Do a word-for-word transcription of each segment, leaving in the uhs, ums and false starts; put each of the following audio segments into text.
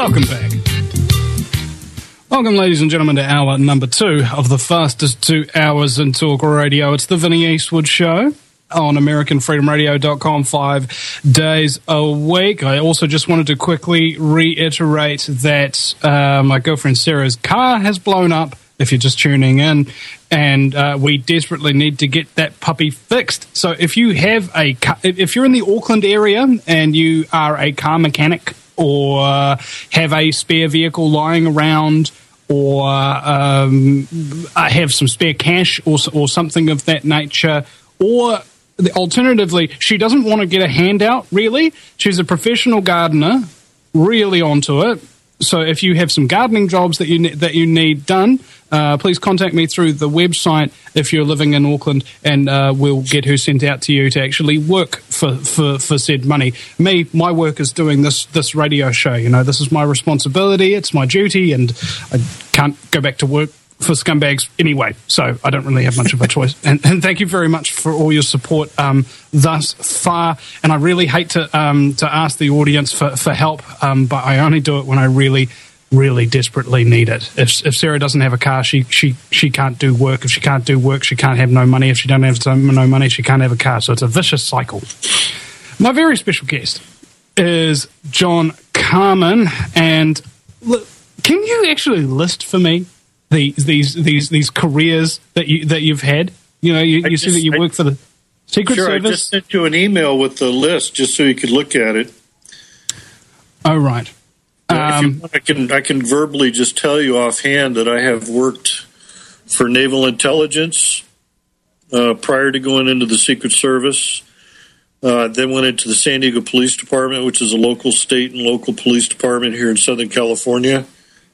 Welcome back. Welcome, ladies and gentlemen, to hour number two of the fastest two hours in talk radio. It's the Vinnie Eastwood Show on American Freedom Radio dot com five days a week. I also just wanted to quickly reiterate that uh, my girlfriend Sarah's car has blown up, if you're just tuning in, and uh, we desperately need to get that puppy fixed. So if you have a car, if you're in the Auckland area and you are a car mechanic or uh, have a spare vehicle lying around, or um, have some spare cash or, or something of that nature, or alternatively, she doesn't want to get a handout, really. She's a professional gardener, really onto it. So if you have some gardening jobs that you ne- that you need done, uh, please contact me through the website if you're living in Auckland, and uh, we'll get her sent out to you to actually work for, for, for said money. Me, my work is doing this this radio show. You know, this is my responsibility. It's my duty, and I can't go back to work for scumbags anyway, so I don't really have much of a choice. And, and thank you very much for all your support um, thus far. And I really hate to um, to ask the audience for, for help, um, but I only do it when I really, really desperately need it. If, if Sarah doesn't have a car, she, she, she can't do work. If she can't do work, she can't have no money. If she doesn't have no money, she can't have a car. So it's a vicious cycle. My very special guest is John Carman. And look, can you actually list for me These these these these careers that you that you've had? You know, you, you see that you work for the Secret sure, Service. I just sent you an email with the list just so you could look at it. Oh, right. Yeah, Um, if you want, I can I can verbally just tell you offhand that I have worked for Naval Intelligence uh, prior to going into the Secret Service. Uh, then went into the San Diego Police Department, which is a local state and local police department here in Southern California.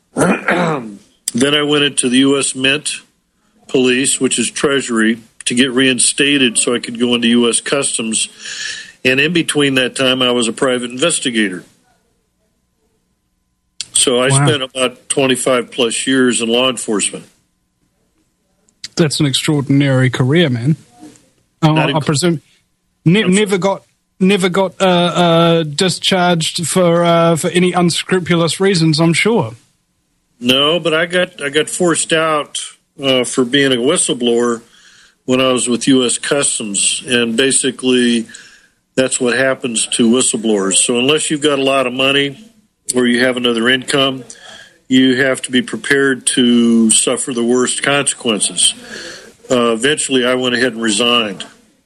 Then I went into the U S Mint Police, which is Treasury, to get reinstated so I could go into U S Customs. And in between that time, I was a private investigator. So I wow. spent about twenty-five plus years in law enforcement. That's an extraordinary career, man. Oh, I presume ne- never got never got uh, uh, discharged for uh, for any unscrupulous reasons, I'm sure. No, but I got I got forced out uh, for being a whistleblower when I was with U S Customs, and basically that's what happens to whistleblowers. So unless you've got a lot of money or you have another income, you have to be prepared to suffer the worst consequences. Uh, eventually, I went ahead and resigned.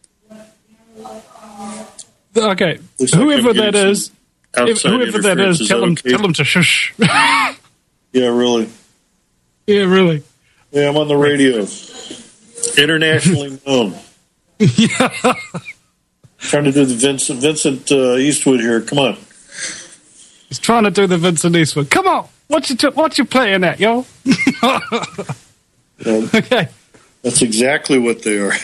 Okay, whoever that is, if, whoever that is, tell them okay? tell them to shush. Yeah, really. Yeah, really. Yeah, I'm on the radio. Internationally known. Yeah. Trying to do the Vincent Vincent uh, Eastwood here. Come on. He's trying to do the Vincent Eastwood. Come on. What you, t- what you playing at, yo? Yeah, okay. That's exactly what they are.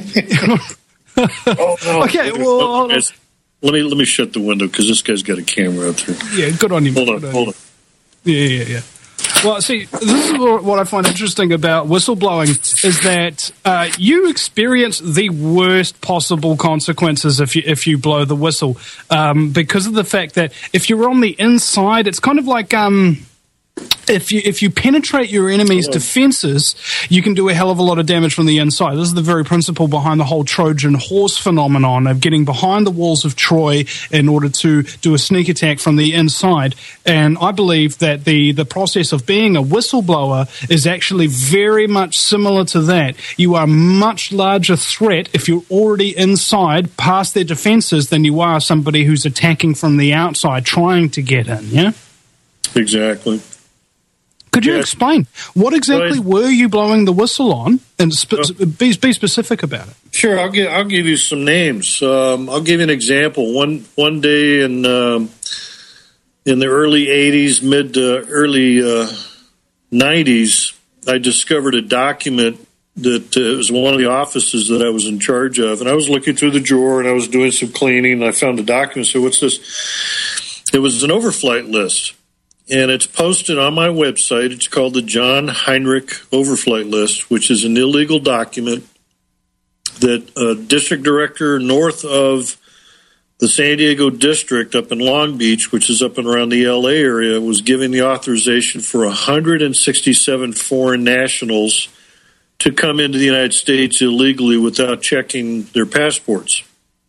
oh, no. Okay, well... Let me, let me shut the window, because this guy's got a camera out there. Yeah, good on you. Hold on, good hold on. on. Yeah, yeah, yeah. Well, see, this is what I find interesting about whistleblowing is that uh, you experience the worst possible consequences if you if you blow the whistle, um, because of the fact that if you're on the inside, it's kind of like um, if you if you penetrate your enemy's Hello. defenses, you can do a hell of a lot of damage from the inside. This is the very principle behind the whole Trojan horse phenomenon of getting behind the walls of Troy in order to do a sneak attack from the inside. And I believe that the, the process of being a whistleblower is actually very much similar to that. You are a much larger threat if you're already inside past their defenses than you are somebody who's attacking from the outside trying to get in, yeah? Exactly. Could you yeah. explain what exactly well, were you blowing the whistle on, and spe- uh, be, be specific about it? Sure, I'll give I'll give you some names. Um, I'll give you an example. One one day in um, in the early eighties, mid to early uh, nineties, I discovered a document that uh, was one of the offices that I was in charge of, and I was looking through the drawer and I was doing some cleaning, and I found a document. So what's this? It was an overflight list. And it's posted on my website. It's called the John Heinrich Overflight List, which is an illegal document that a district director north of the San Diego district up in Long Beach, which is up and around the L A area, was giving the authorization for one hundred sixty-seven foreign nationals to come into the United States illegally without checking their passports.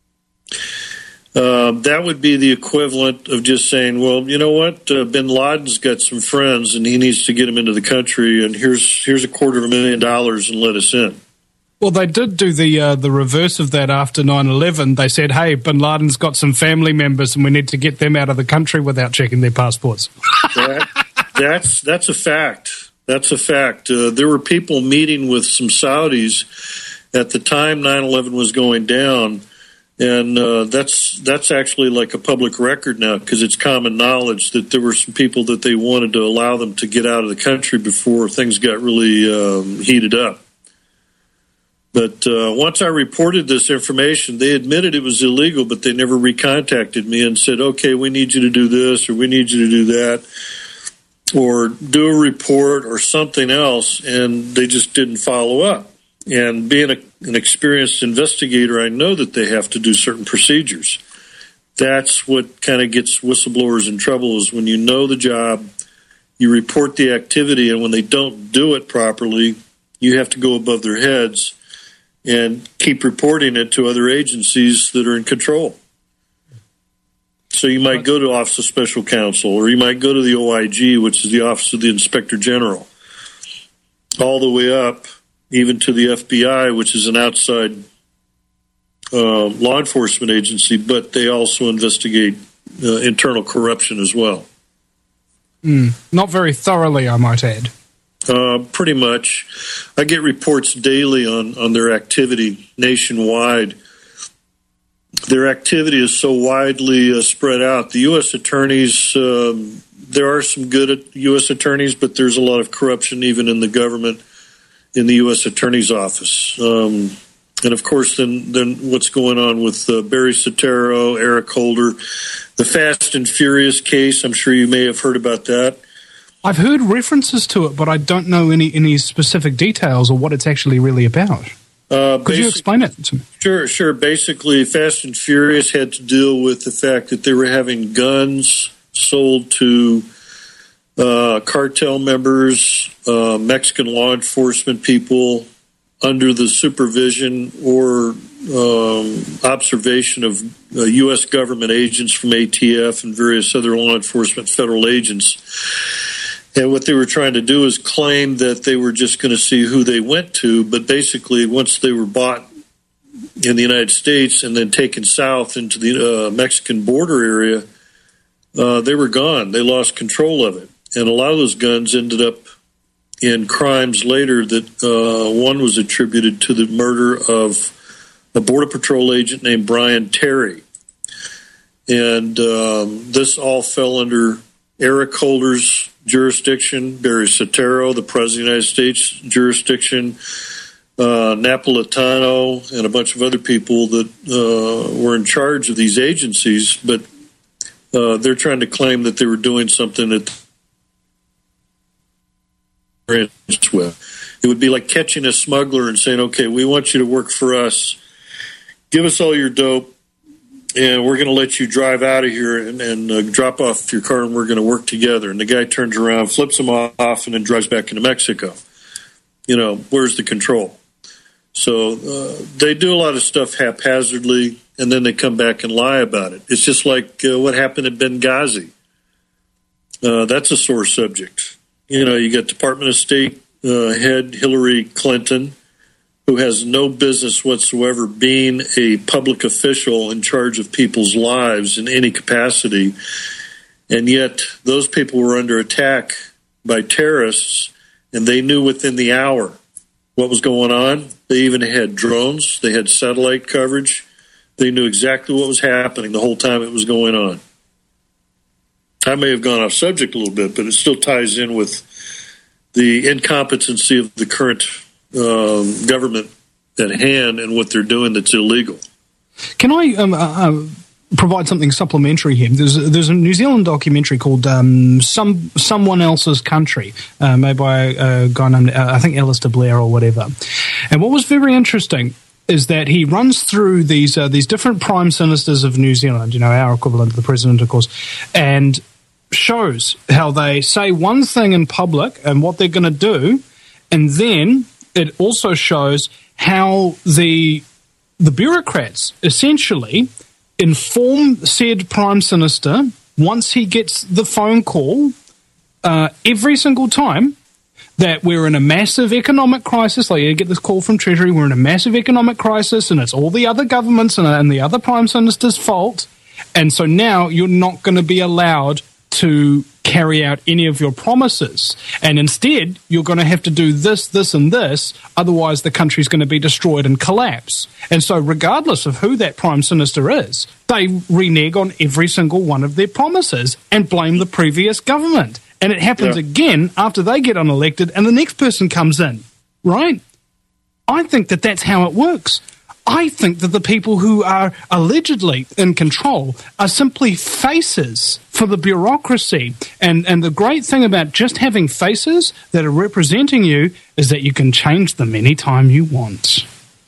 Uh, that would be the equivalent of just saying, well, you know what, uh, bin Laden's got some friends and he needs to get them into the country, and here's here's a quarter of a million dollars and let us in. Well, they did do the uh, the reverse of that after nine eleven. They said, hey, bin Laden's got some family members and we need to get them out of the country without checking their passports. that, that's, that's a fact. That's a fact. Uh, there were people meeting with some Saudis at the time nine eleven was going down. And uh, that's that's actually like a public record now, because it's common knowledge that there were some people that they wanted to allow them to get out of the country before things got really um, heated up. But uh, once I reported this information, they admitted it was illegal, but they never recontacted me and said, okay, we need you to do this, or we need you to do that, or do a report or something else, and they just didn't follow up. And being a, an experienced investigator, I know that they have to do certain procedures. That's what kind of gets whistleblowers in trouble, is when you know the job, you report the activity, and when they don't do it properly, you have to go above their heads and keep reporting it to other agencies that are in control. So you might go to Office of Special Counsel, or you might go to the O I G, which is the Office of the Inspector General, all the way up even to the F B I, which is an outside uh, law enforcement agency, but they also investigate uh, internal corruption as well. Mm, not very thoroughly, I might add. Uh, pretty much. I get reports daily on, on their activity nationwide. Their activity is so widely uh, spread out. The U S attorneys, um, there are some good U S attorneys, but there's a lot of corruption even in the government, in the U S Attorney's Office. Um, and, of course, then then what's going on with uh, Barry Soetoro, Eric Holder, the Fast and Furious case. I'm sure you may have heard about that. I've heard references to it, but I don't know any, any specific details or what it's actually really about. Uh, Could you explain it to me? Sure, sure. Basically, Fast and Furious had to deal with the fact that they were having guns sold to Uh, cartel members, uh, Mexican law enforcement people, under the supervision or um, observation of uh, U S government agents from A T F and various other law enforcement federal agents. And what they were trying to do is claim that they were just going to see who they went to, but basically once they were bought in the United States and then taken south into the uh, Mexican border area, uh, they were gone. They lost control of it. And a lot of those guns ended up in crimes later that uh, one was attributed to the murder of a Border Patrol agent named Brian Terry. And um, this all fell under Eric Holder's jurisdiction, Barry Soetoro, the President of the United States jurisdiction, uh, Napolitano, and a bunch of other people that uh, were in charge of these agencies. But uh, they're trying to claim that they were doing something that with. It would be like catching a smuggler and saying, okay, we want you to work for us. Give us all your dope, and we're going to let you drive out of here and, and uh, drop off your car, and we're going to work together. And the guy turns around, flips him off, and then drives back into Mexico. You know, where's the control? So uh, they do a lot of stuff haphazardly, and then they come back and lie about it. It's just like uh, what happened at Benghazi. Uh, that's a sore subject. You know, you got Department of State uh, head Hillary Clinton, who has no business whatsoever being a public official in charge of people's lives in any capacity. And yet those people were under attack by terrorists, and they knew within the hour what was going on. They even had drones. They had satellite coverage. They knew exactly what was happening the whole time it was going on. I may have gone off subject a little bit, but it still ties in with the incompetency of the current um, government at hand and what they're doing that's illegal. Can I um, uh, provide something supplementary here? There's, there's a New Zealand documentary called um, Some Someone Else's Country, uh, made by a guy named, uh, I think, Alistair Blair or whatever. And what was very interesting is that he runs through these uh, these different prime ministers of New Zealand, you know, our equivalent of the president, of course, and shows how they say one thing in public and what they're going to do, and then it also shows how the the bureaucrats essentially inform said prime minister once he gets the phone call uh, every single time that we're in a massive economic crisis. Like, you get this call from Treasury, we're in a massive economic crisis, and it's all the other governments and, and the other prime minister's fault. And so now you're not going to be allowed to carry out any of your promises. And instead, you're going to have to do this, this, and this. Otherwise, the country's going to be destroyed and collapse. And so regardless of who that prime minister is, they renege on every single one of their promises and blame the previous government. And it happens yeah. again after they get unelected and the next person comes in, right? I think that that's how it works. I think that the people who are allegedly in control are simply faces for the bureaucracy. And, and the great thing about just having faces that are representing you is that you can change them anytime you want.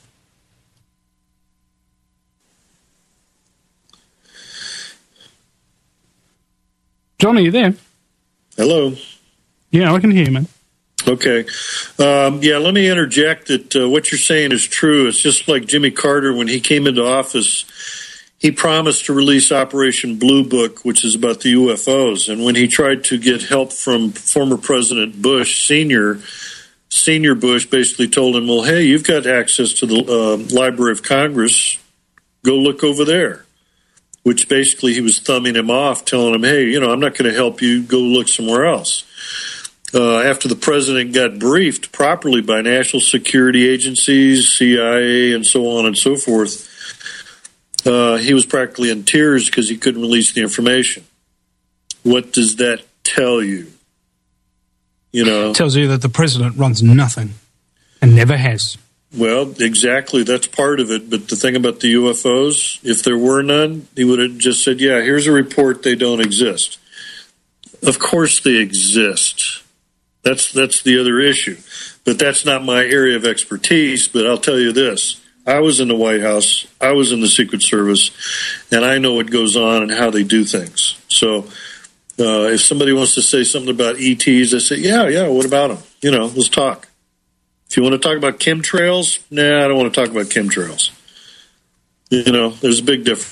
John, are you there? Hello. Yeah, I can hear you, man. Okay. Um, yeah, let me interject that uh, what you're saying is true. It's just like Jimmy Carter, when he came into office, he promised to release Operation Blue Book, which is about the U F Os. And when he tried to get help from former President Bush, Senior, Senior Bush basically told him, well, hey, you've got access to the uh, Library of Congress. Go look over there. Which basically he was thumbing him off, telling him, hey, you know, I'm not going to help you. Go look somewhere else. Uh, after the president got briefed properly by national security agencies, C I A, and so on and so forth, uh, he was practically in tears because he couldn't release the information. What does that tell you? You know, it tells you that the president runs nothing and never has. Well, exactly. That's part of it. But the thing about the U F Os, if there were none, he would have just said, yeah, here's a report. They don't exist. Of course they exist. That's that's the other issue. But that's not my area of expertise. But I'll tell you this. I was in the White House. I was in the Secret Service. And I know what goes on and how they do things. So uh, if somebody wants to say something about E Ts, I say, yeah, yeah, what about them? You know, let's talk. If you want to talk about chemtrails, nah, I don't want to talk about chemtrails. You know, there's a big difference.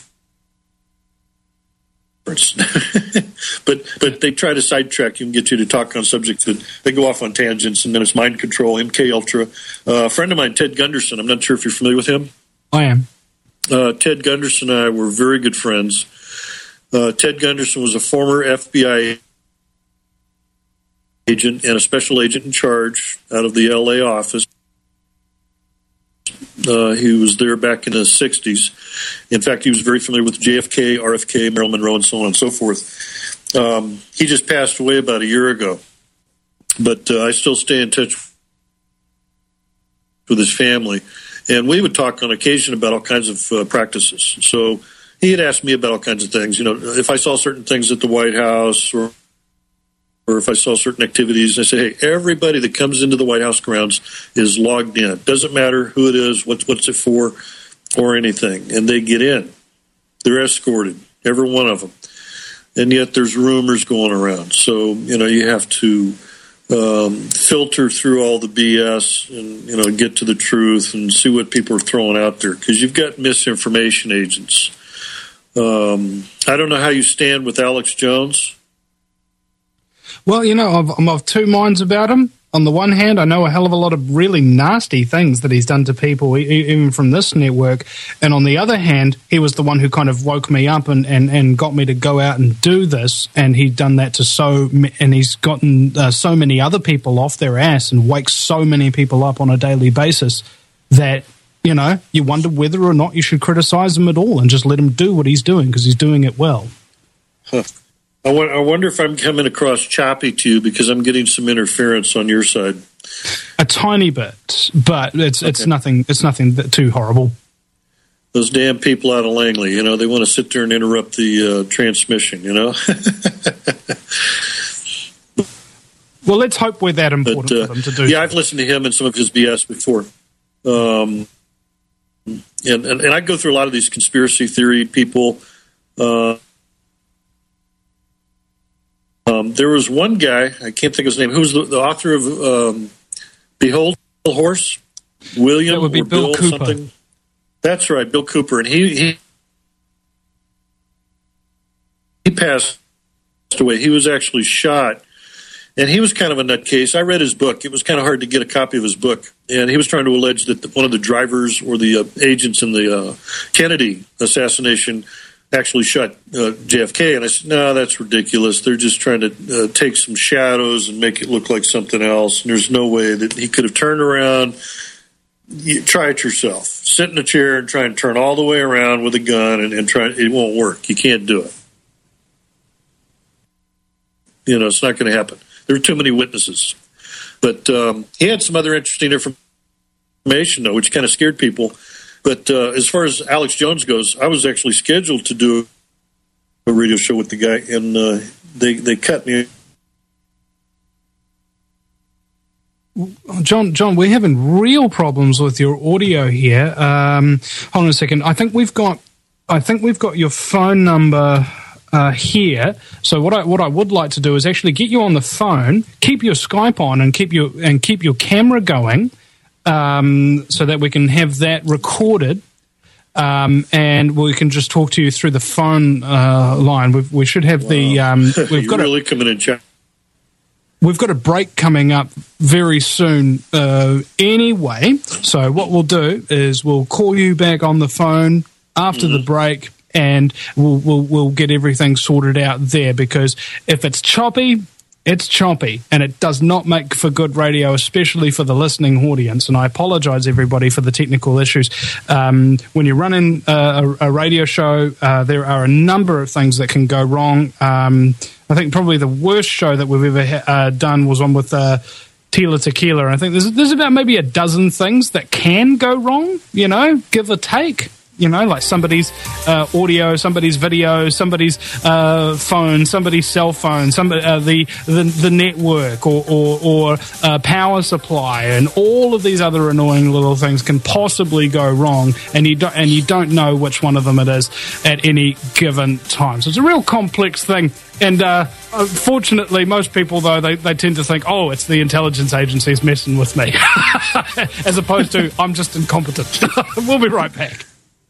but but they try to sidetrack you and get you to talk on subjects that they go off on tangents, and then it's mind control, M K Ultra. Uh, a friend of mine, Ted Gunderson, I'm not sure if you're familiar with him. I am. Uh, Ted Gunderson and I were very good friends. Uh, Ted Gunderson was a former F B I agent and a special agent in charge out of the L A office. Uh, he was there back in the sixties. In fact, he was very familiar with J F K, R F K, Marilyn Monroe, and so on and so forth. Um, he just passed away about a year ago. But uh, I still stay in touch with his family. And we would talk on occasion about all kinds of uh, practices. So he had asked me about all kinds of things. You know, if I saw certain things at the White House, or or if I saw certain activities, I say, hey, everybody that comes into the White House grounds is logged in. Doesn't matter who it is, what, what's it for, or anything. And they get in. They're escorted, every one of them. And yet there's rumors going around. So, you know, you have to um, filter through all the B S and, you know, get to the truth and see what people are throwing out there. Because you've got misinformation agents. Um, I don't know how you stand with Alex Jones. Well, you know, I've, I'm of two minds about him. On the one hand, I know a hell of a lot of really nasty things that he's done to people, even from this network. And on the other hand, he was the one who kind of woke me up and, and, and got me to go out and do this. And he'd done that to so, and he's gotten uh, so many other people off their ass and wakes so many people up on a daily basis that, you know, you wonder whether or not you should criticize him at all and just let him do what he's doing because he's doing it well. Huh. I wonder if I'm coming across choppy to you because I'm getting some interference on your side. A tiny bit, but it's okay. it's nothing. It's nothing too horrible. Those damn people out of Langley, you know, they want to sit there and interrupt the uh, transmission, you know. Well, let's hope we're that important but, uh, for them to do. Yeah, I've listened to him and some of his B S before. Um, and, and, and I go through a lot of these conspiracy theory people. Uh, um, there was one guy, I can't think of his name, who was the, the author of um, Behold the Horse? William that would be or Bill, Bill Cooper. Something. That's right, Bill Cooper. And he, he, he passed away. He was actually shot. And he was kind of a nutcase. I read his book. It was kind of hard to get a copy of his book. And he was trying to allege that the, one of the drivers or the uh, agents in the uh, Kennedy assassination actually shot uh, J F K. And I said, no, that's ridiculous. They're just trying to uh, take some shadows and make it look like something else. And there's no way that he could have turned around. You, try it yourself. Sit in a chair and try and turn all the way around with a gun and, and try. It won't work. You can't do it. You know, it's not going to happen. There were too many witnesses. But um, he had some other interesting information, though, which kind of scared people. But uh, as far as Alex Jones goes, I was actually scheduled to do a radio show with the guy, and uh, they, they cut me. John, John, we're having real problems with your audio here. Um, hold on a second. I think we've got, I think we've got your phone number uh, here. So what I what I would like to do is actually get you on the phone, keep your Skype on, and keep your and keep your camera going, um, so that we can have that recorded, um, and we can just talk to you through the phone uh, line. We've, we should have wow. the. Um, we've You're got really a, coming in, Chuck. We've got a break coming up very soon uh, anyway, so what we'll do is we'll call you back on the phone after mm-hmm. the break, and we'll, we'll we'll get everything sorted out there, because if it's choppy, it's choppy, and it does not make for good radio, especially for the listening audience. And I apologize, everybody, for the technical issues. Um, when you're running a, a radio show, uh, there are a number of things that can go wrong. Um, I think probably the worst show that we've ever uh, done was one with uh, Tila Tequila. I think there's there's about maybe a dozen things that can go wrong, you know, give or take. You know, like somebody's uh, audio, somebody's video, somebody's uh, phone, somebody's cell phone, somebody uh, the, the the network or or, or uh, power supply, and all of these other annoying little things can possibly go wrong, and you don't and you don't know which one of them it is at any given time. So it's a real complex thing. And uh, fortunately, most people, though, they, they tend to think, oh, it's the intelligence agencies messing with me, as opposed to I'm just incompetent. We'll be right back.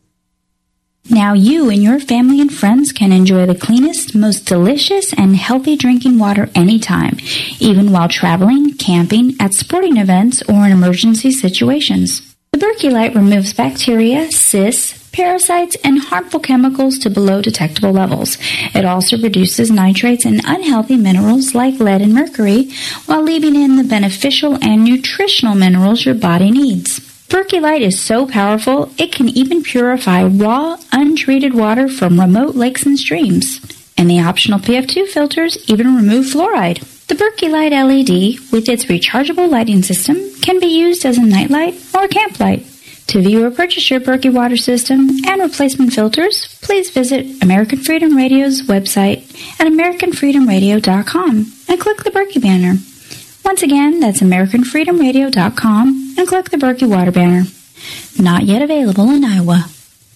Now you and your family and friends can enjoy the cleanest, most delicious, and healthy drinking water anytime, even while traveling, camping, at sporting events, or in emergency situations. The Berkey Light removes bacteria, cysts, parasites, and harmful chemicals to below detectable levels. It also reduces nitrates and unhealthy minerals like lead and mercury, while leaving in the beneficial and nutritional minerals your body needs. Berkey Light is so powerful, it can even purify raw, untreated water from remote lakes and streams. And the optional P F two filters even remove fluoride. The Berkey Light L E D, with its rechargeable lighting system, can be used as a nightlight or camp light. To view or purchase your Berkey water system and replacement filters, please visit American Freedom Radio's website at american freedom radio dot com and click the Berkey banner. Once again, that's american freedom radio dot com and click the Berkey water banner. Not yet available in Iowa.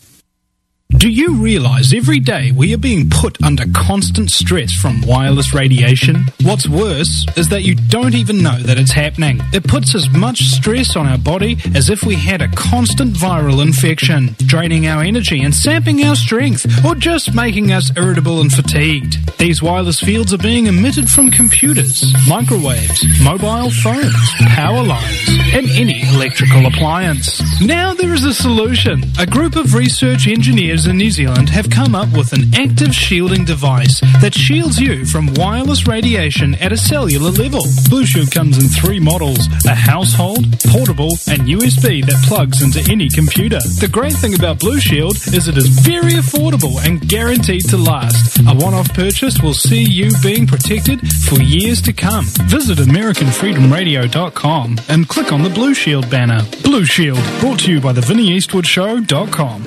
Do you realize every day we are being put under constant stress from wireless radiation? What's worse is that you don't even know that it's happening. It puts as much stress on our body as if we had a constant viral infection, draining our energy and sapping our strength, or just making us irritable and fatigued. These wireless fields are being emitted from computers, microwaves, mobile phones, power lines, and any electrical appliance. Now there is a solution. A group of research engineers in New Zealand have come up with an active shielding device that shields you from wireless radiation at a cellular level. Blue Shield comes in three models: a household, portable, and U S B that plugs into any computer. The great thing about Blue Shield is it is very affordable and guaranteed to last. A one-off purchase will see you being protected for years to come. Visit american freedom radio dot com and click on the Blue Shield banner. Blue Shield, brought to you by the Vinnie Eastwood Show dot com.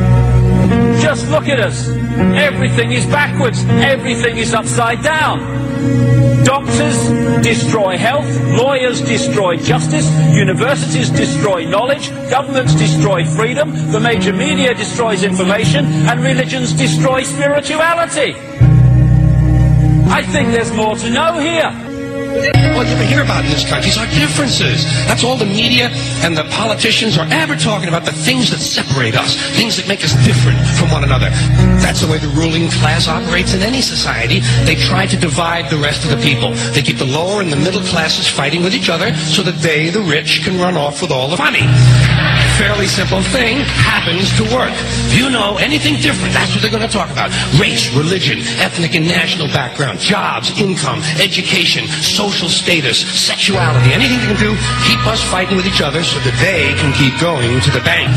Just look at us. Everything is backwards. Everything is upside down. Doctors destroy health, lawyers destroy justice, universities destroy knowledge, governments destroy freedom, the major media destroys information, and religions destroy spirituality. I think there's more to know here. What you hear about in this country is our differences. That's all the media and the politicians are ever talking about, the things that separate us, things that make us different from one another. That's the way the ruling class operates in any society. They try to divide the rest of the people. They keep the lower and the middle classes fighting with each other so that they, the rich, can run off with all the money. Fairly simple thing happens to work. If you know anything different, that's what they're going to talk about. Race, religion, ethnic and national background, jobs, income, education, social status, sexuality, anything they can do, keep us fighting with each other so that they can keep going to the bank.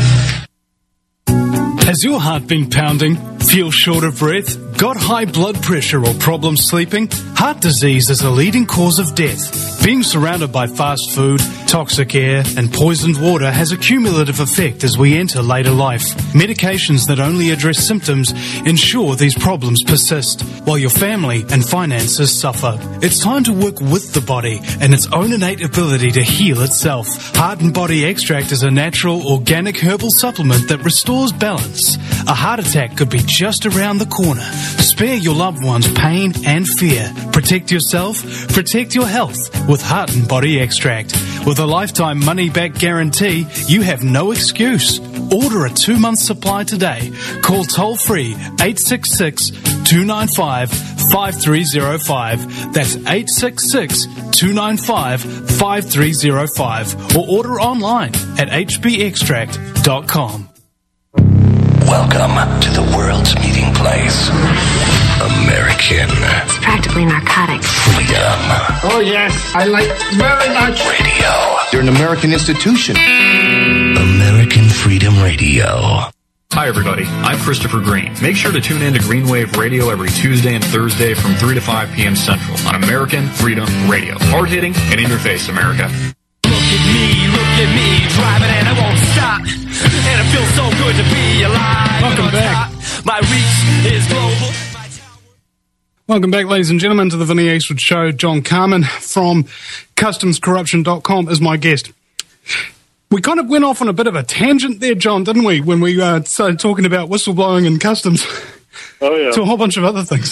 Has your heart been pounding? Feel short of breath? Got high blood pressure or problems sleeping? Heart disease is a leading cause of death. Being surrounded by fast food, toxic air, and poisoned water has a cumulative effect as we enter later life. Medications that only address symptoms ensure these problems persist, while your family and finances suffer. It's time to work with the body and its own innate ability to heal itself. Heart and Body Extract is a natural, organic herbal supplement that restores balance. A heart attack could be just around the corner. Spare your loved ones pain and fear. Protect yourself, protect your health with Heart and Body Extract. With a lifetime money-back guarantee, you have no excuse. Order a two-month supply today. Call toll-free eight six six, two nine five, five three zero five. That's eight six six, two nine five, five three zero five. Or order online at h b extract dot com. Welcome to the world's meeting place. American. It's practically narcotics. Freedom. Oh, yes. I like very much. Radio. You're an American institution. American Freedom Radio. Hi, everybody. I'm Christopher Green. Make sure to tune in to Greenwave Radio every Tuesday and Thursday from three to five p.m. Central on American Freedom Radio. Hard-hitting and in your face, America. Look at me, look at me, driving and I won't stop. And it feels so good to be alive. Welcome back. My reach is global. Welcome back, ladies and gentlemen, to the Vinnie Eastwood Show. John Carmen from customs corruption dot com is my guest. We kind of went off on a bit of a tangent there, John, didn't we, when we uh, started talking about whistleblowing and customs. Oh, yeah. To a whole bunch of other things.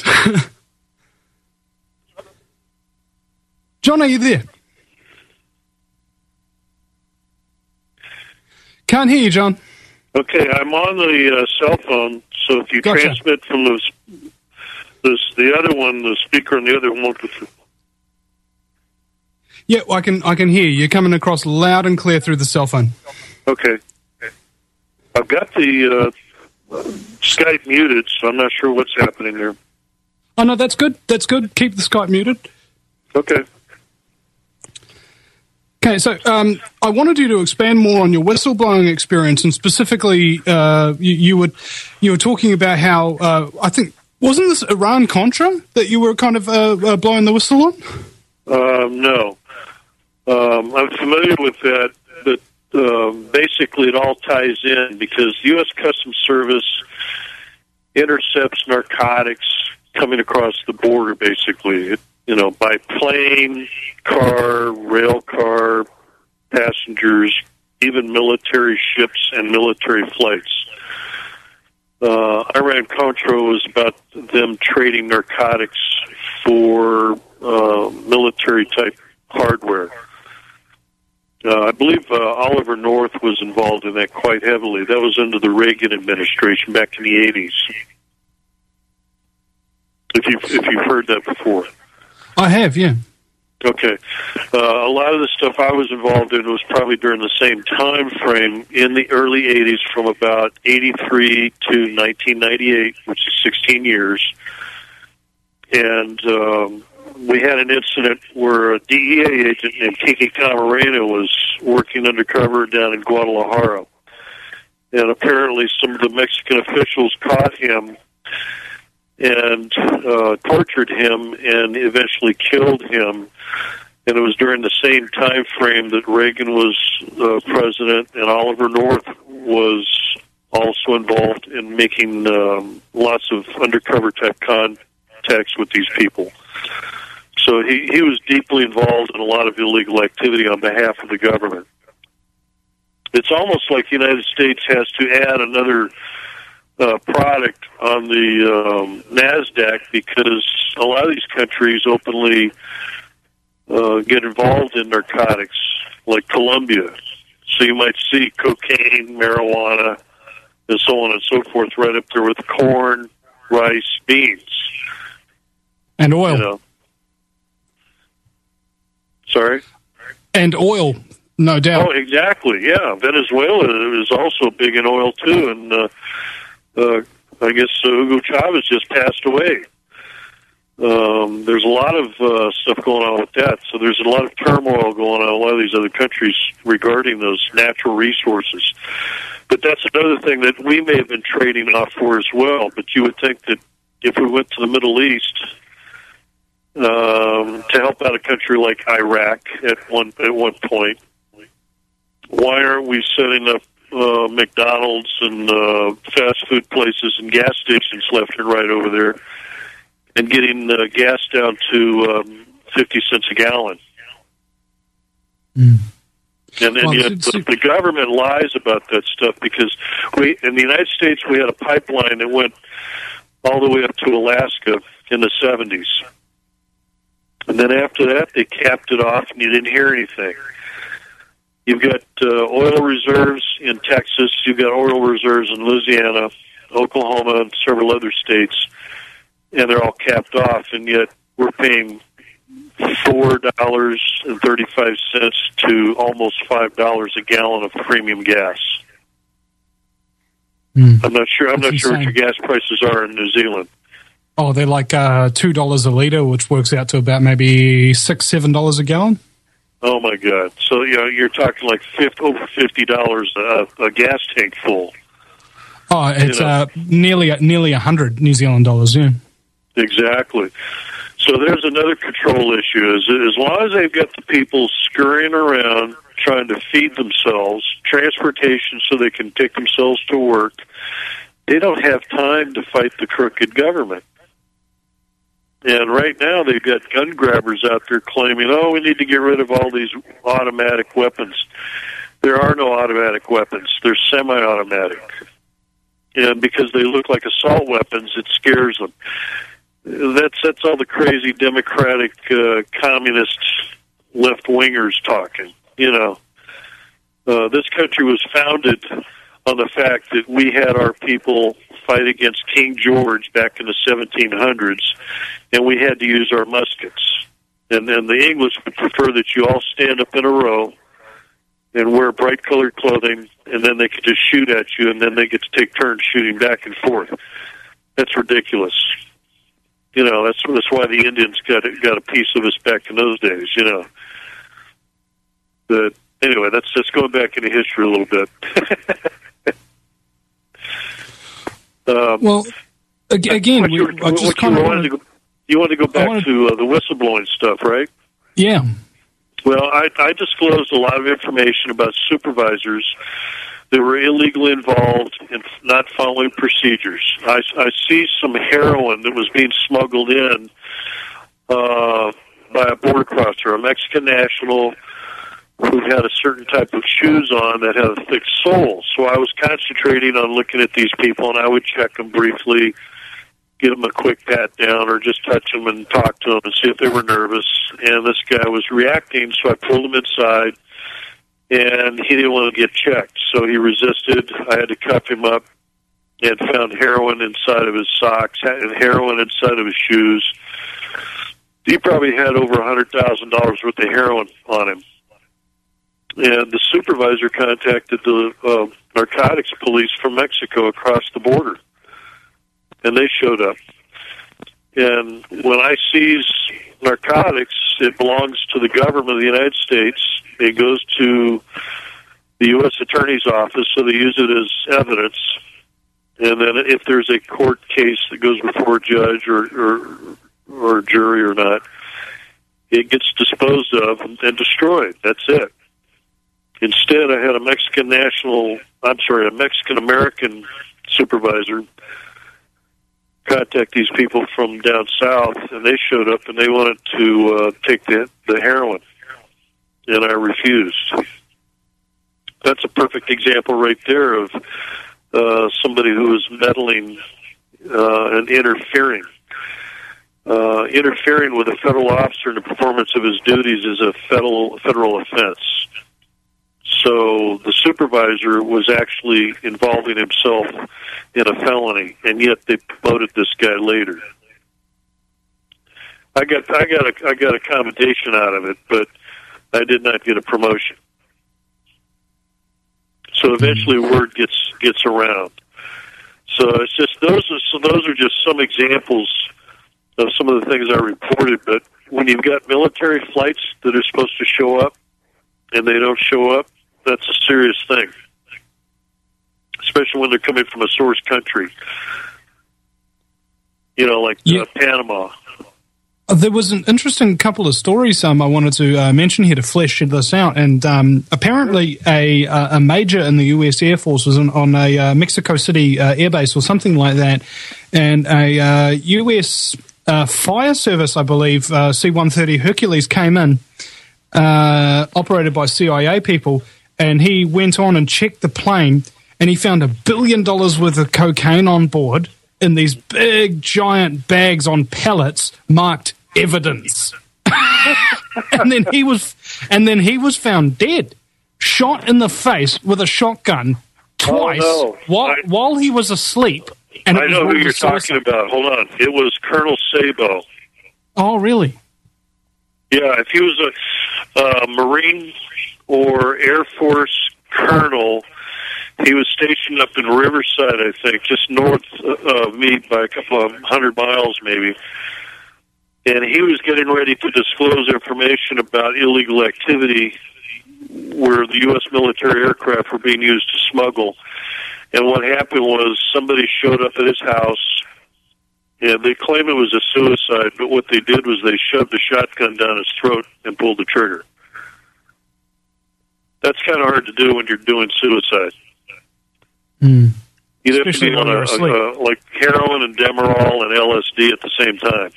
John, are you there? Can't hear you, John. Okay, I'm on the uh, cell phone, so if you Gotcha. transmit from the, this, the other one, the speaker on the other one won't go through. Yeah, I can I can hear you. You're coming across loud and clear through the cell phone. Okay. I've got the uh, Skype muted, so I'm not sure what's happening there. Oh, no, that's good. That's good. Keep the Skype muted. Okay. Okay, so um, I wanted you to expand more on your whistleblowing experience, and specifically, uh, you, you were you were talking about how uh, I think wasn't this Iran Contra that you were kind of uh, uh, blowing the whistle on? Um, no, um, I'm familiar with that, but um, basically it all ties in because U S Customs Service intercepts narcotics coming across the border, basically. It, you know, by plane, car, rail car, passengers, even military ships and military flights. Uh, Iran-Contra was about them trading narcotics for uh, military-type hardware. Uh, I believe uh, Oliver North was involved in that quite heavily. That was under the Reagan administration back in the eighties. If you've, if you've heard that before. I have, yeah. Okay. Uh, a lot of the stuff I was involved in was probably during the same time frame in the early eighties, from about eighty-three to nineteen ninety-eight, which is sixteen years. And um, we had an incident where a D E A agent named Kiki Camarena was working undercover down in Guadalajara. And apparently some of the Mexican officials caught him and uh, tortured him and eventually killed him. And it was during the same time frame that Reagan was uh, president, and Oliver North was also involved in making um, lots of undercover type contacts with these people. So he, he was deeply involved in a lot of illegal activity on behalf of the government. It's almost like the United States has to add another uh, product on the um, NASDAQ because a lot of these countries openly uh, get involved in narcotics, like Colombia. So you might see cocaine, marijuana, and so on and so forth right up there with corn, rice, beans. And oil. You know. Sorry? And oil, no doubt. Oh, exactly, yeah. Venezuela is also big in oil, too, and uh, uh, I guess uh, Hugo Chavez just passed away. Um, there's a lot of uh, stuff going on with that, so there's a lot of turmoil going on in a lot of these other countries regarding those natural resources. But that's another thing that we may have been trading off for as well, but you would think that if we went to the Middle East um, to help out a country like Iraq at one at one point, why aren't we setting up uh, McDonald's and uh, fast food places and gas stations left and right over there and getting uh, gas down to um, fifty cents a gallon? Mm. And then well, yet the, the government lies about that stuff because we in the United States we had a pipeline that went all the way up to Alaska in the seventies. And then after that, they capped it off, and you didn't hear anything. You've got uh, oil reserves in Texas. You've got oil reserves in Louisiana, Oklahoma, and several other states, and they're all capped off, and yet we're paying four dollars and thirty-five cents to almost five dollars a gallon of premium gas. Mm. I'm not sure. I'm That's not sure insane. what your gas prices are in New Zealand. Oh, they're like uh, two dollars a litre, which works out to about maybe six, seven dollars a gallon. Oh my God! So you know, you're talking like fifty, over fifty dollars a, a gas tank full. Oh, it's You know. uh, nearly nearly a hundred New Zealand dollars. Yeah. Exactly. So there's another control issue. Is as long as they've got the people scurrying around trying to feed themselves, transportation so they can take themselves to work, they don't have time to fight the crooked government. And right now they've got gun grabbers out there claiming, oh, we need to get rid of all these automatic weapons. There are no automatic weapons. They're semi-automatic. And because they look like assault weapons, it scares them. That's that's all the crazy Democratic, uh, communist left-wingers talking. You know, uh, this country was founded on the fact that we had our people fight against King George back in the seventeen hundreds, and we had to use our muskets. And then the English would prefer that you all stand up in a row and wear bright-colored clothing, and then they could just shoot at you, and then they get to take turns shooting back and forth. That's ridiculous. You know, that's that's why the Indians got got a piece of us back in those days. You know, but anyway, that's just going back into history a little bit. um, Well, ag- again, what we, you, I just what kind you of wanted to go, you want to go back to uh, the whistleblowing stuff, right? yeah. Well, I, I disclosed a lot of information about supervisors that were illegally involved in not following procedures. I, I see some heroin that was being smuggled in uh, by a border crosser, a Mexican national who had a certain type of shoes on that had a thick sole. So I was concentrating on looking at these people, and I would check them briefly, give them a quick pat down, or just touch them and talk to them and see if they were nervous. And this guy was reacting, so I pulled him inside, and he didn't want to get checked. So he resisted. I had to cuff him up and found heroin inside of his socks and heroin inside of his shoes. He probably had over one hundred thousand dollars worth of heroin on him. And the supervisor contacted the uh, narcotics police from Mexico across the border. And they showed up. And when I seize narcotics, it belongs to the government of the United States. It goes to the U S Attorney's Office, so they use it as evidence. And then if there's a court case that goes before a judge or or, or a jury or not, it gets disposed of and destroyed. That's it. Instead, I had a Mexican national, I'm sorry, a Mexican-American supervisor contact these people from down south, and they showed up and they wanted to uh, take the, the heroin, and I refused. That's a perfect example right there of uh, somebody who was meddling uh, and interfering. Uh, interfering with a federal officer in the performance of his duties is a federal federal offense. So the supervisor was actually involving himself in a felony, and yet they promoted this guy later. I got I got a I got a commendation out of it, but I did not get a promotion. So eventually, word gets gets around. So it's just those are so those are just some examples of some of the things I reported. But when you've got military flights that are supposed to show up and they don't show up, that's a serious thing, especially when they're coming from a source country, you know, like yeah. uh, Panama. There was an interesting couple of stories um, I wanted to uh, mention here to flesh this out, and um, apparently a a major in the U S Air Force was on, on a uh, Mexico City uh, airbase or something like that, and a uh, U S uh, fire service, I believe, uh, C one thirty Hercules came in, uh, operated by C I A people, and he went on and checked the plane, and he found a billion dollars worth of cocaine on board in these big, giant bags on pallets marked evidence. and then he was, and then he was found dead, shot in the face with a shotgun twice oh, no. while I, while he was asleep. And I it was know who you're suicide. talking about. Hold on, it was Colonel Sabo. Oh, really? Yeah, if he was a uh, Marine or Air Force colonel, he was stationed up in Riverside, I think, just north of me by a couple of hundred miles, maybe. And he was getting ready to disclose information about illegal activity where the U S military aircraft were being used to smuggle. And what happened was somebody showed up at his house, and they claim it was a suicide, but what they did was they shoved a shotgun down his throat and pulled the trigger. That's kind of hard to do when you're doing suicide. Mm. You'd have Especially to be on a, a, a, like heroin and Demerol and L S D at the same time.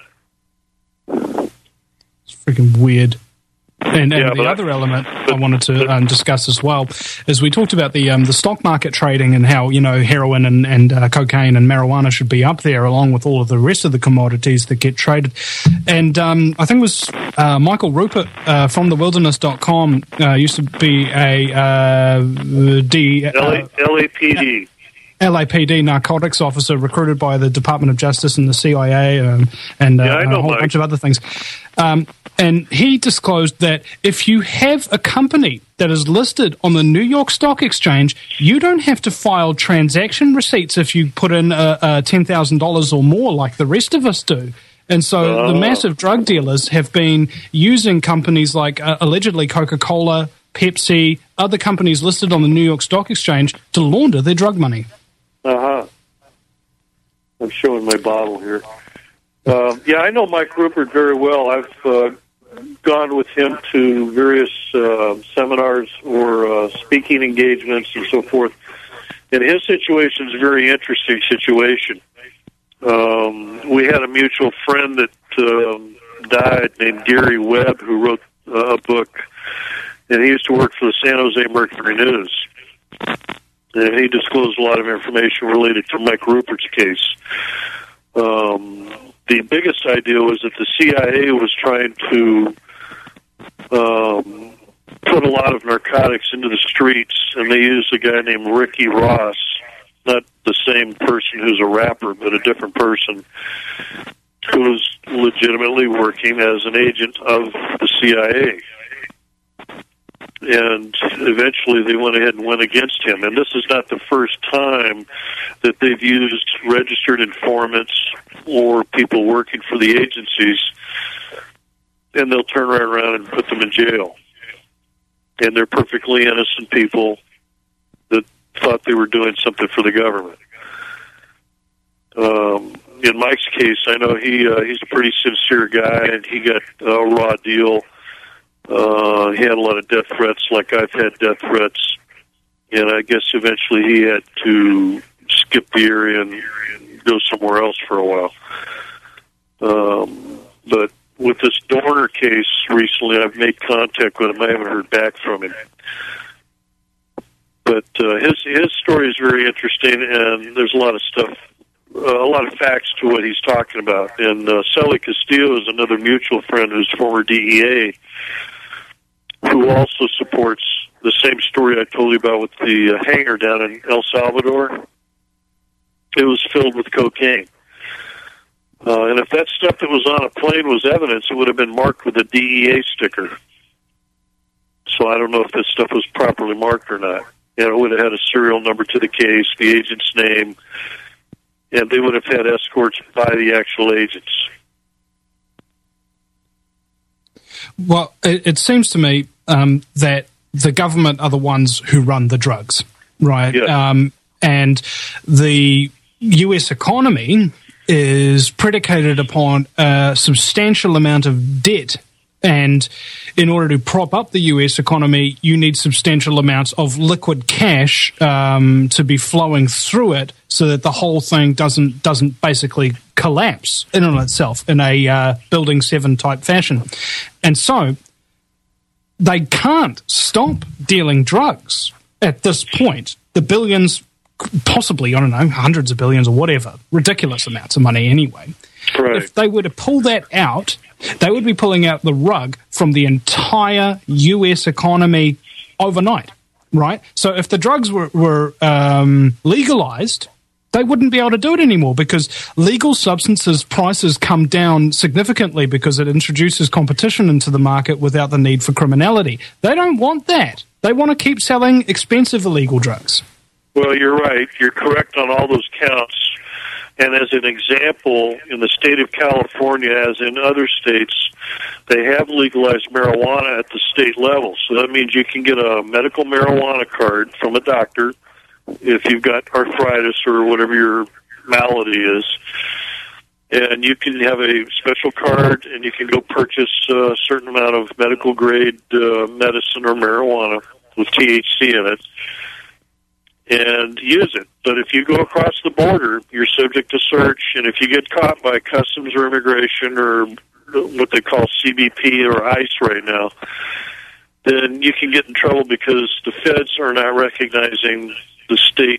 It's freaking weird. And, and yeah, the other I, element but, I wanted to um, discuss as well is we talked about the um, the stock market trading and how, you know, heroin and, and uh, cocaine and marijuana should be up there along with all of the rest of the commodities that get traded. And um, I think it was uh, Michael Rupert uh, from the wilderness dot com uh, used to be a uh, D, uh, L A P D. L A P D narcotics officer recruited by the Department of Justice and the C I A um, and uh, yeah, a whole Mike. bunch of other things. Um, and he disclosed that if you have a company that is listed on the New York Stock Exchange, you don't have to file transaction receipts if you put in uh, uh, ten thousand dollars or more like the rest of us do. And so oh. the massive drug dealers have been using companies like uh, allegedly Coca-Cola, Pepsi, other companies listed on the New York Stock Exchange to launder their drug money. Uh-huh. I'm showing my bottle here. Uh, yeah, I know Mike Rupert very well. I've uh, gone with him to various uh, seminars or uh, speaking engagements and so forth. And his situation is a very interesting situation. Um, we had a mutual friend that um, died named Gary Webb who wrote uh, a book, and he used to work for the San Jose Mercury News. And he disclosed a lot of information related to Mike Rupert's case. Um, the biggest idea was that the C I A was trying to um, put a lot of narcotics into the streets, and they used a guy named Ricky Ross, not the same person who's a rapper, but a different person, who was legitimately working as an agent of the C I A. And eventually they went ahead and went against him. And this is not the first time that they've used registered informants or people working for the agencies, and they'll turn right around and put them in jail. And they're perfectly innocent people that thought they were doing something for the government. Um, in Mike's case, I know he uh, he's a pretty sincere guy, and he got a raw deal. Uh, he had a lot of death threats, like I've had death threats, and I guess eventually he had to skip the area and go somewhere else for a while. Um, but with this Dorner case recently, I've made contact with him. I haven't heard back from him. But uh, his his story is very interesting, and there's a lot of stuff, uh, a lot of facts to what he's talking about. And uh, Sally Castillo is another mutual friend who's former D E A, who also supports the same story I told you about with the uh, hangar down in El Salvador. It was filled with cocaine. Uh, and if that stuff that was on a plane was evidence, it would have been marked with a D E A sticker. So I don't know if this stuff was properly marked or not. And it would have had a serial number to the case, the agent's name, and they would have had escorts by the actual agents. Well, it, it seems to me um, that the government are the ones who run the drugs, right? Yes. Um, and the U S economy is predicated upon a substantial amount of debt. And in order to prop up the U S economy, you need substantial amounts of liquid cash um, to be flowing through it, so that the whole thing doesn't doesn't basically collapse in and of itself in a uh, Building seven type fashion. And so they can't stop dealing drugs at this point. The billions, possibly, I don't know, hundreds of billions or whatever, ridiculous amounts of money anyway. Right. If they were to pull that out, they would be pulling out the rug from the entire U S economy overnight, right? So if the drugs were, were um, legalized, they wouldn't be able to do it anymore, because legal substances prices come down significantly because it introduces competition into the market without the need for criminality. They don't want that. They want to keep selling expensive illegal drugs. Well, you're right. You're correct on all those counts. And as an example, in the state of California, as in other states, they have legalized marijuana at the state level. So that means you can get a medical marijuana card from a doctor if you've got arthritis or whatever your malady is. And you can have a special card, and you can go purchase a certain amount of medical-grade uh, medicine or marijuana with T H C in it, and use it. But if you go across the border, you're subject to search, and if you get caught by Customs or Immigration or what they call C B P or ICE right now, then you can get in trouble because the feds are not recognizing the state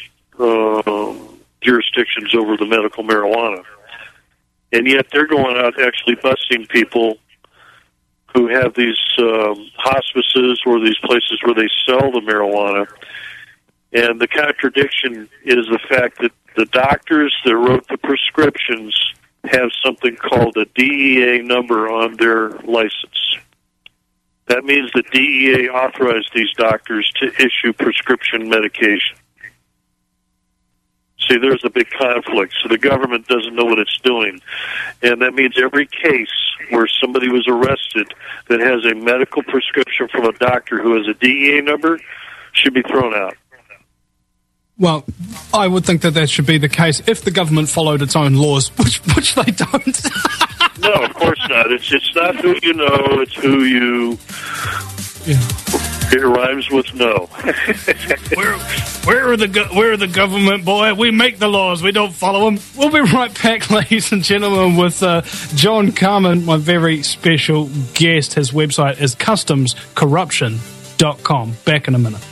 uh, jurisdictions over the medical marijuana. And yet they're going out actually busting people who have these um, hospices or these places where they sell the marijuana. And the contradiction is the fact that the doctors that wrote the prescriptions have something called a D E A number on their license. That means the D E A authorized these doctors to issue prescription medication. See, there's a big conflict. So the government doesn't know what it's doing. And that means every case where somebody was arrested that has a medical prescription from a doctor who has a D E A number should be thrown out. Well, I would think that that should be the case if the government followed its own laws, which which they don't. No, of course not. It's it's not who you know, it's who you... Yeah. It rhymes with no. where, where are the go- where are the government, boy? We make the laws, we don't follow them. We'll be right back, ladies and gentlemen, with uh, John Carmen, my very special guest. His website is customs corruption dot com. Back in a minute.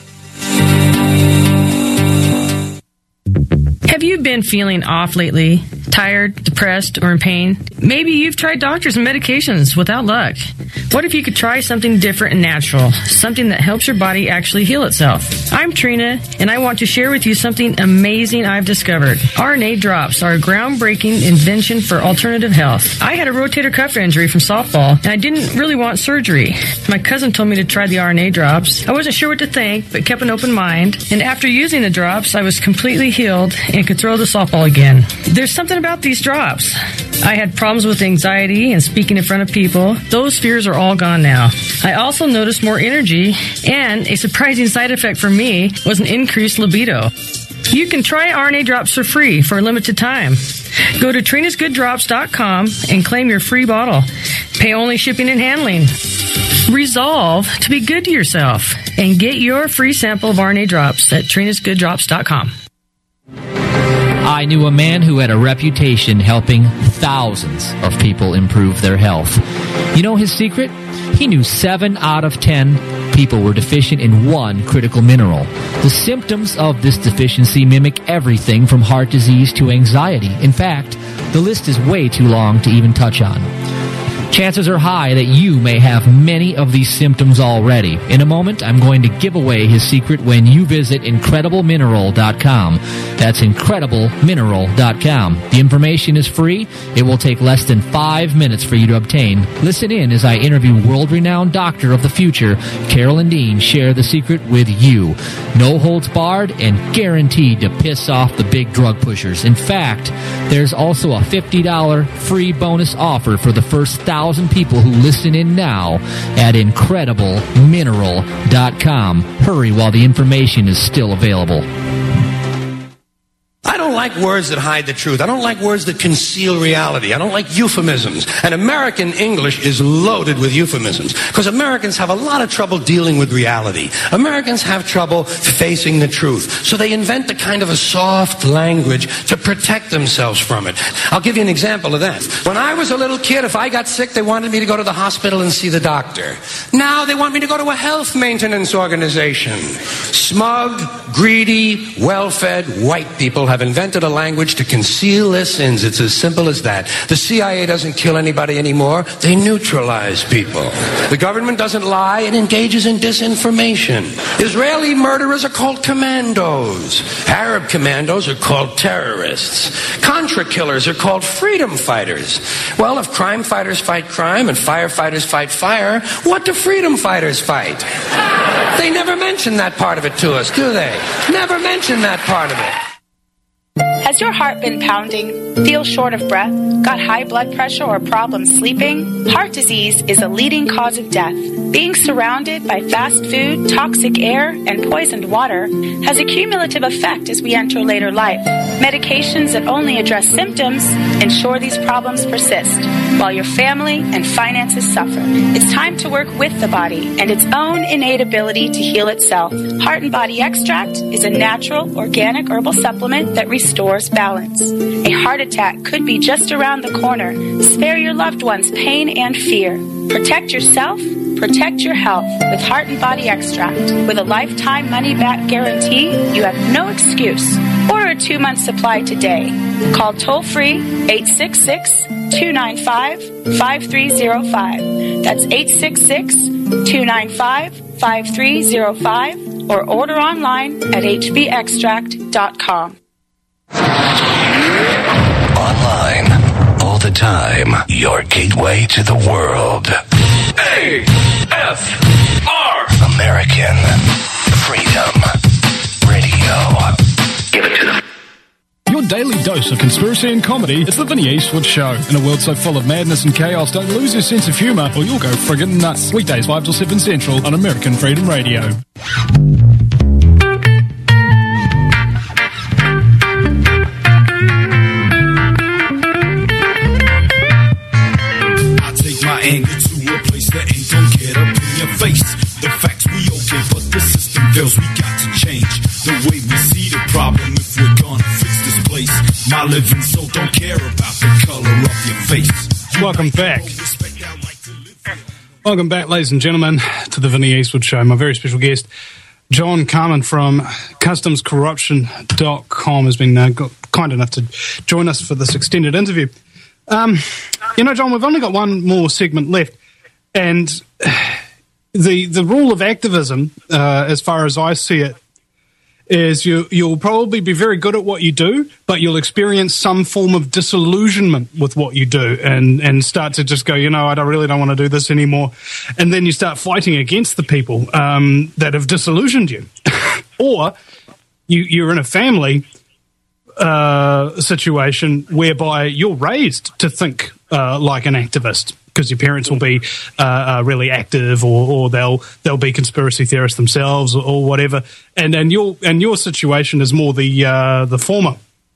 Have you been feeling off lately? Tired, depressed, or in pain? Maybe you've tried doctors and medications without luck. What if you could try something different and natural? Something that helps your body actually heal itself. I'm Trina, and I want to share with you something amazing I've discovered. R N A drops are a groundbreaking invention for alternative health. I had a rotator cuff injury from softball, and I didn't really want surgery. My cousin told me to try the R N A drops. I wasn't sure what to think, but kept an open mind. And after using the drops, I was completely healed and could throw the softball again. There's something about these drops. I had problems with anxiety and speaking in front of people. Those fears are all gone now. I also noticed more energy, and a surprising side effect for me was an increased libido. You can try R N A drops for free for a limited time. Go to trinas good drops dot com and claim your free bottle. Pay only shipping and handling. Resolve to be good to yourself and get your free sample of R N A drops at trinas good drops dot com. I I knew a man who had a reputation helping thousands of people improve their health. You know his secret? He knew seven out of ten people were deficient in one critical mineral. The symptoms of this deficiency mimic everything from heart disease to anxiety. In fact, the list is way too long to even touch on. Chances are high that you may have many of these symptoms already. In a moment, I'm going to give away his secret when you visit incredible mineral dot com. That's incredible mineral dot com. The information is free. It will take less than five minutes for you to obtain. Listen in as I interview world-renowned doctor of the future, Carolyn Dean, share the secret with you. No holds barred and guaranteed to piss off the big drug pushers. In fact, there's also a fifty dollars free bonus offer for the first thousand people who listen in now at incredible mineral dot com. Hurry while the information is still available. I don't like words that hide the truth. I don't like words that conceal reality. I don't like euphemisms. And American English is loaded with euphemisms because Americans have a lot of trouble dealing with reality. Americans have trouble facing the truth. So they invent a kind of a soft language to protect themselves from it. I'll give you an example of that. When I was a little kid, if I got sick, they wanted me to go to the hospital and see the doctor. Now they want me to go to a health maintenance organization. Smug, greedy, well-fed white people have invented a language to conceal their sins. It's as simple as that. The C I A doesn't kill anybody anymore. They neutralize people. The government doesn't lie. It engages in disinformation. Israeli murderers are called commandos. Arab commandos are called terrorists. Contra killers are called freedom fighters. Well, if crime fighters fight crime and firefighters fight fire, what do freedom fighters fight? They never mention that part of it to us, do they? Never mention that part of it. Has your heart been pounding? Feel short of breath? Got high blood pressure or problems sleeping? Heart disease is a leading cause of death. Being surrounded by fast food, toxic air, and poisoned water has a cumulative effect as we enter later life. Medications that only address symptoms ensure these problems persist, while your family and finances suffer. It's time to work with the body and its own innate ability to heal itself. Heart and Body Extract is a natural, organic herbal supplement that restores balance. A heart attack could be just around the corner. Spare your loved ones pain and fear. Protect yourself. Protect your health with Heart and Body Extract. With a lifetime money-back guarantee, you have no excuse. Order a two-month supply today. Call toll-free eight six six, two nine five, five three zero five. That's eight six six, two nine five, five three zero five or order online at h b extract dot com. Online, all the time, your gateway to the world. A F R American Freedom Radio. Give it to them. Your daily dose of conspiracy and comedy. It's the Vinny Eastwood Show. In a world so full of madness and chaos, don't lose your sense of humour or you'll go friggin' nuts. Weekdays five till seven Central on American Freedom Radio. I take my anger to a place that ain't gonna get up in your face. The facts we okay, but the system fails. We got to change the way we see the problem if we're gonna fix this place. My living soul don't care about the color of your face. Welcome back. Welcome back, ladies and gentlemen, to the Vinny Eastwood Show. My very special guest, John Carman from customs corruption dot com, has been uh, kind enough to join us for this extended interview. Um, you know, John, we've only got one more segment left, and the the rule of activism, uh, as far as I see it, is you, you'll probably be very good at what you do, but you'll experience some form of disillusionment with what you do and, and start to just go, you know, I don't really don't want to do this anymore. And then you start fighting against the people um, that have disillusioned you. Or you, you're in a family uh, situation whereby you're raised to think uh, like an activist, because your parents will be uh, uh, really active, or, or they'll they'll be conspiracy theorists themselves, or, or whatever. And and your and your situation is more the uh, the former.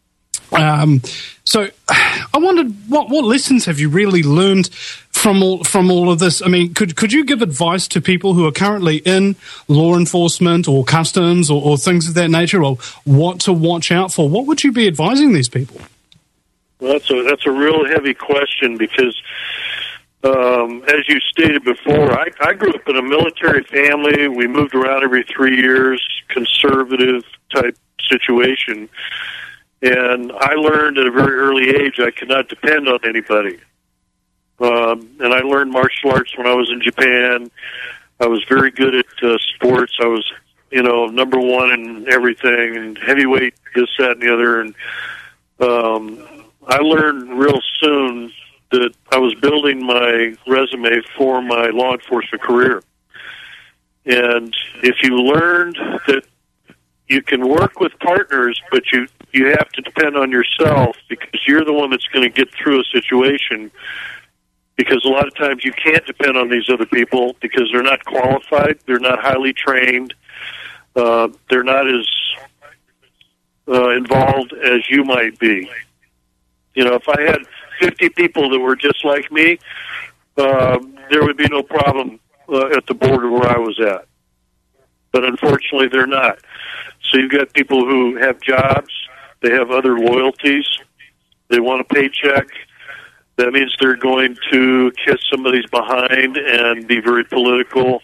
Um, so I wondered, what, what lessons have you really learned from all, from all of this? I mean, could could you give advice to people who are currently in law enforcement or customs or, or things of that nature, or what to watch out for? What would you be advising these people? Well, that's a, that's a real heavy question because, um, as you stated before, I, I grew up in a military family. We moved around every three years, conservative type situation. And I learned at a very early age I could not depend on anybody. Um, and I learned martial arts when I was in Japan. I was very good at uh, sports. I was, you know, number one in everything, and heavyweight, this, that, and the other. And um, I learned real soon that I was building my resume for my law enforcement career. And if you learned that you can work with partners, but you you have to depend on yourself because you're the one that's going to get through a situation. Because a lot of times you can't depend on these other people because they're not qualified, they're not highly trained, uh, they're not as uh, involved as you might be. You know, if I had fifty people that were just like me, uh, there would be no problem uh, at the border where I was at. But unfortunately, they're not. So you've got people who have jobs, they have other loyalties, they want a paycheck. That means they're going to kiss somebody's behind and be very political.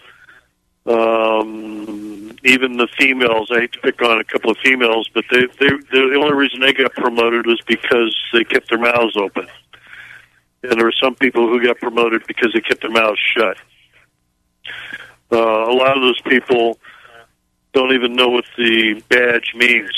Um, even the females, I hate to pick on a couple of females, but they, they, the only reason they got promoted was because they kept their mouths open. And there were some people who got promoted because they kept their mouths shut. Uh, a lot of those people don't even know what the badge means.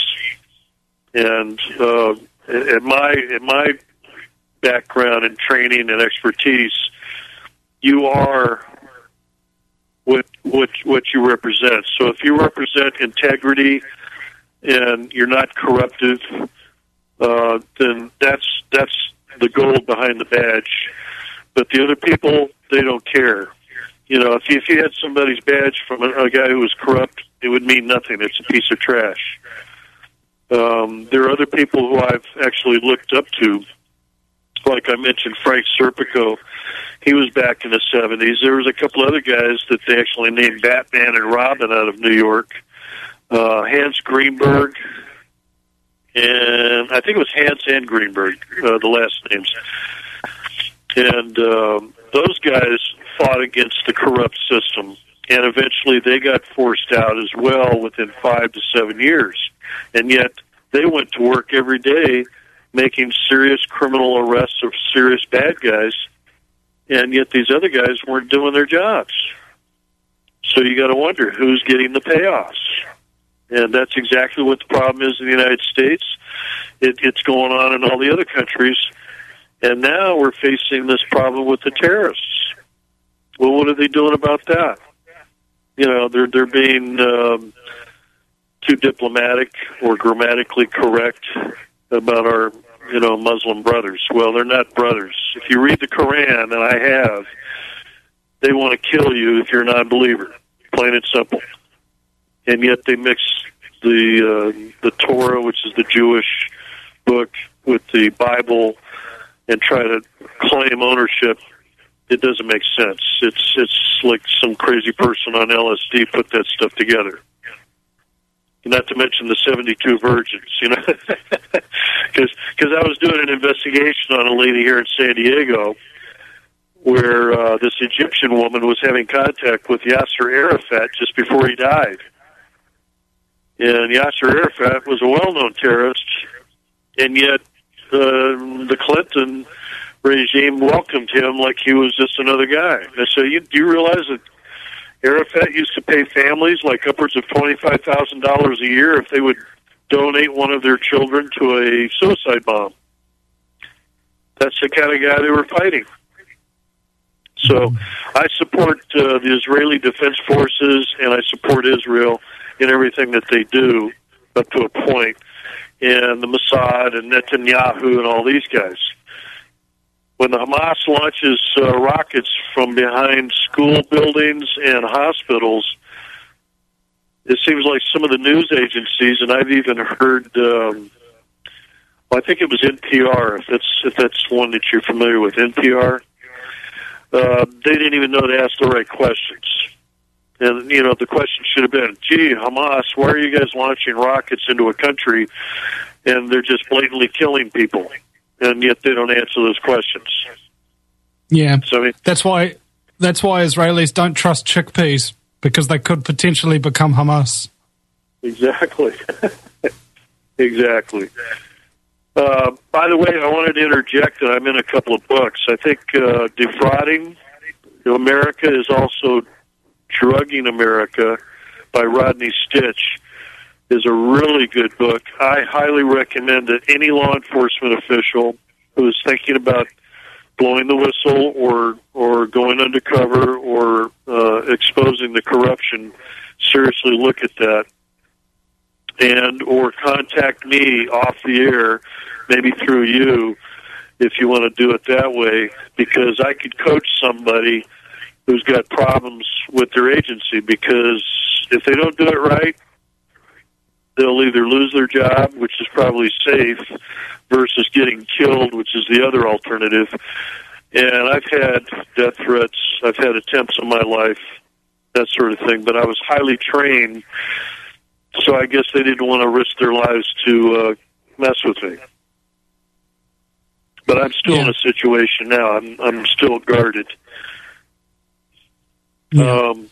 And uh, at my at my background and training and expertise, you are what what what you represent. So if you represent integrity and you're not corruptive, uh, then that's that's the gold behind the badge. But the other people, they don't care. You know, if you, if you had somebody's badge from a, a guy who was corrupt, it would mean nothing. It's a piece of trash. Um, there are other people who I've actually looked up to. Like I mentioned, Frank Serpico. He was back in the seventies. There was a couple other guys that they actually named Batman and Robin out of New York. Uh, Hans Greenberg. And I think it was Hans and Greenberg, uh, the last names. And um, those guys fought against the corrupt system. And eventually they got forced out as well within five to seven years. And yet they went to work every day making serious criminal arrests of serious bad guys. And yet these other guys weren't doing their jobs. So you got to wonder who's getting the payoffs. And that's exactly what the problem is in the United States. It, it's going on in all the other countries. And now we're facing this problem with the terrorists. Well, what are they doing about that? You know, they're they're being um, too diplomatic or grammatically correct about our, you know, Muslim brothers. Well, they're not brothers. If you read the Quran, and I have, they want to kill you if you're a non-believer, plain and simple. And yet they mix the uh, the Torah, which is the Jewish book, with the Bible and try to claim ownership. It doesn't make sense. It's it's like some crazy person on L S D put that stuff together. Not to mention the seventy-two virgins, you know, because because I was doing an investigation on a lady here in San Diego where uh, this Egyptian woman was having contact with Yasser Arafat just before he died. And Yasser Arafat was a well-known terrorist, and yet uh, the Clinton regime welcomed him like he was just another guy. And so you, do you realize that Arafat used to pay families like upwards of twenty-five thousand dollars a year if they would donate one of their children to a suicide bomb? That's the kind of guy they were fighting. So I support uh, the Israeli Defense Forces, and I support Israel in everything that they do up to a point, and the Mossad and Netanyahu and all these guys. When the Hamas launches uh, rockets from behind school buildings and hospitals, it seems like some of the news agencies, and I've even heard um, Well, I think it was N P R, if that's, if that's one that you're familiar with, N P R. Uh, they didn't even know to ask the right questions. And, you know, the question should have been, gee, Hamas, why are you guys launching rockets into a country and they're just blatantly killing people? And yet they don't answer those questions. Yeah. So, I mean, that's why that's why Israelis don't trust chickpeas, because they could potentially become Hamas. Exactly. Exactly. Uh, by the way, I wanted to interject that I'm in a couple of books. I think uh, Defrauding America is also Drugging America by Rodney Stitch is a really good book. I highly recommend that any law enforcement official who is thinking about blowing the whistle or or going undercover or uh, exposing the corruption seriously look at that, and or contact me off the air, maybe through you, if you want to do it that way, because I could coach somebody who's got problems with their agency, because if they don't do it right, they'll either lose their job, which is probably safe, versus getting killed, which is the other alternative. And I've had death threats, I've had attempts on my life, that sort of thing, but I was highly trained, so I guess they didn't want to risk their lives to uh, mess with me. But I'm still yeah. in a situation now. I'm I'm still guarded. Yeah. Um,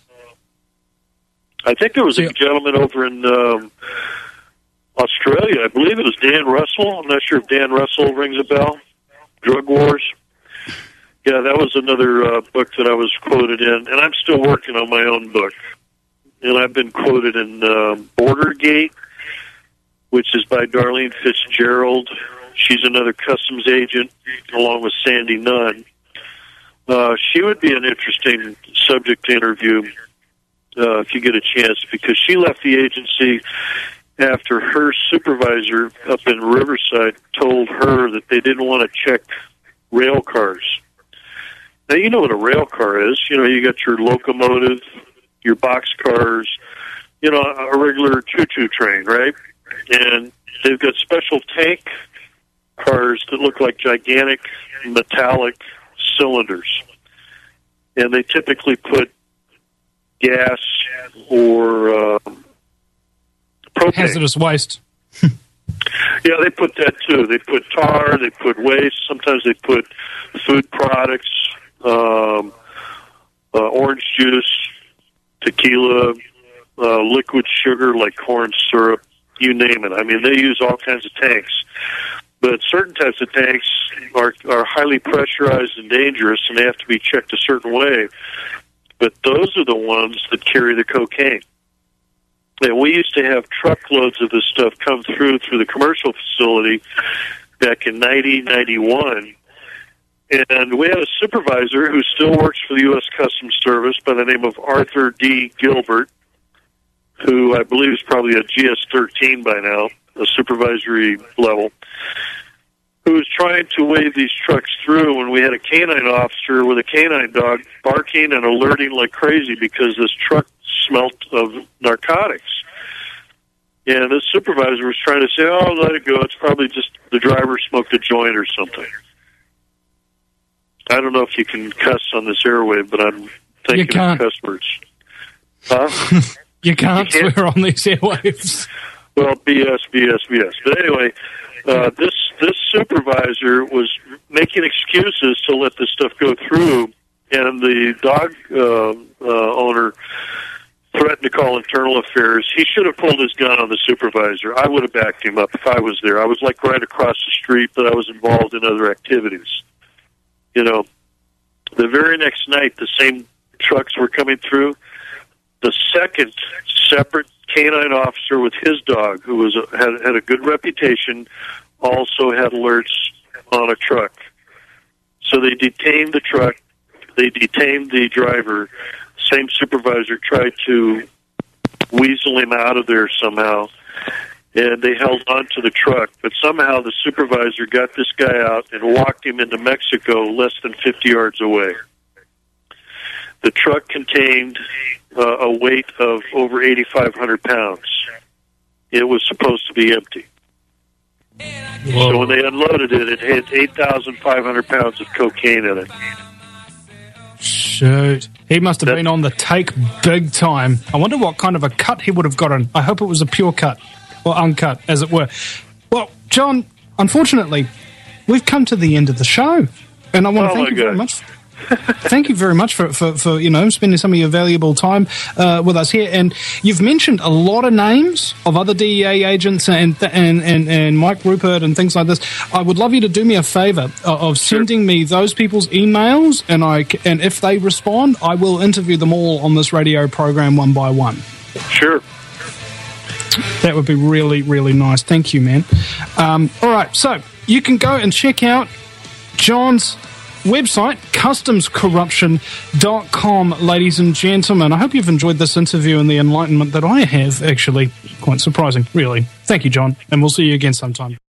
I think there was a gentleman over in um, Australia. I believe it was Dan Russell. I'm not sure if Dan Russell rings a bell. Drug Wars. Yeah, that was another uh, book that I was quoted in, and I'm still working on my own book. And I've been quoted in uh, Border Gate, which is by Darlene Fitzgerald. She's another customs agent, along with Sandy Nunn. Uh, she would be an interesting subject to interview uh, if you get a chance, because she left the agency after her supervisor up in Riverside told her that they didn't want to check rail cars. Now, you know what a rail car is. You know, you got your locomotive, your box cars, you know, a regular choo-choo train, right? And they've got special tank cars that look like gigantic metallic cylinders. And they typically put gas or uh, propane. Hazardous waste. Yeah, they put that too. They put tar, they put waste, sometimes they put food products, um, uh, orange juice, tequila, uh, liquid sugar like corn syrup, you name it. I mean, they use all kinds of tanks. But certain types of tanks are are highly pressurized and dangerous, and they have to be checked a certain way. But those are the ones that carry the cocaine. And we used to have truckloads of this stuff come through through the commercial facility back in ninety, ninety-one. And we had a supervisor who still works for the U S Customs Service by the name of Arthur D. Gilbert, who I believe is probably a G S thirteen by now, a supervisory level, who was trying to wave these trucks through when we had a canine officer with a canine dog barking and alerting like crazy because this truck smelt of narcotics. And this supervisor was trying to say, oh, let it go. It's probably just the driver smoked a joint or something. I don't know if you can cuss on this airwave, but I'm thinking of cuss words. Huh? You can't you swear on these airwaves. Well, B S, B S, B S. But anyway, uh, this this supervisor was making excuses to let this stuff go through, and the dog uh, uh, owner threatened to call internal affairs. He should have pulled his gun on the supervisor. I would have backed him up if I was there. I was like right across the street, but I was involved in other activities. You know, the very next night, the same trucks were coming through. The second separate canine officer with his dog, who was a, had, had a good reputation, also had alerts on a truck. So they detained the truck. They detained the driver. Same supervisor tried to weasel him out of there somehow, and they held on to the truck. But somehow the supervisor got this guy out and walked him into Mexico less than fifty yards away. The truck contained uh, a weight of over eighty-five hundred pounds. It was supposed to be empty. So when they unloaded it, it had eight thousand five hundred pounds of cocaine in it. Shoot. He must have That's, been on the take big time. I wonder what kind of a cut he would have gotten. I hope it was a pure cut, or uncut, as it were. Well, John, unfortunately, we've come to the end of the show. And I want to oh thank you God. very much. Thank you very much for, for, for, you know, spending some of your valuable time uh, with us here. And you've mentioned a lot of names of other D E A agents and, and, and, and Mike Rupert and things like this. I would love you to do me a favor of sending me those people's emails, and I and if they respond, I will interview them all on this radio program one by one. Sure. That would be really, really nice. Thank you, man. Um, all right, so you can go and check out John's website, customs corruption dot com, ladies and gentlemen. I hope you've enjoyed this interview and the enlightenment that I have, actually. Quite surprising, really. Thank you, John, and we'll see you again sometime.